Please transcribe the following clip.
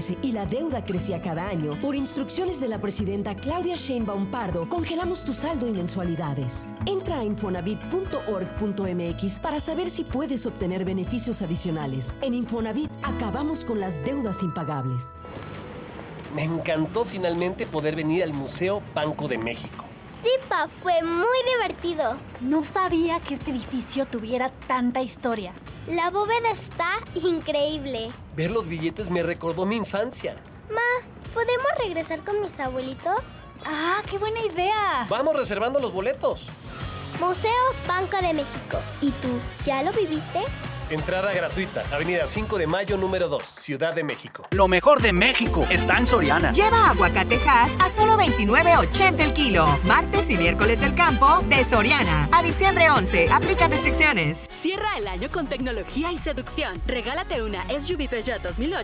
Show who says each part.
Speaker 1: 2014 y la deuda crecía cada año, por instrucciones de la presidenta Claudia Sheinbaum Pardo, congelamos tu saldo y mensualidades. Entra a infonavit.org.mx para saber si puedes obtener beneficios adicionales. En Infonavit acabamos con las deudas impagables.
Speaker 2: Me encantó finalmente poder venir al Museo Banco de México.
Speaker 3: Sí, Pa, fue muy divertido.
Speaker 4: No sabía que este edificio tuviera tanta historia.
Speaker 3: La bóveda está increíble.
Speaker 2: Ver los billetes me recordó mi infancia.
Speaker 3: Ma, ¿podemos regresar con mis abuelitos?
Speaker 4: ¡Ah, qué buena idea!
Speaker 2: Vamos reservando los boletos.
Speaker 3: Museo Banco de México. ¿Y tú, ya lo viviste?
Speaker 2: Entrada gratuita, Avenida 5 de Mayo, número 2, Ciudad de México.
Speaker 5: Lo mejor de México está en Soriana.
Speaker 6: Lleva aguacate Hass a solo $29.80 el kilo. Martes y miércoles del campo de Soriana. A diciembre 11. Aplica restricciones.
Speaker 7: Cierra el año con tecnología y seducción. Regálate una SUV Peugeot 2008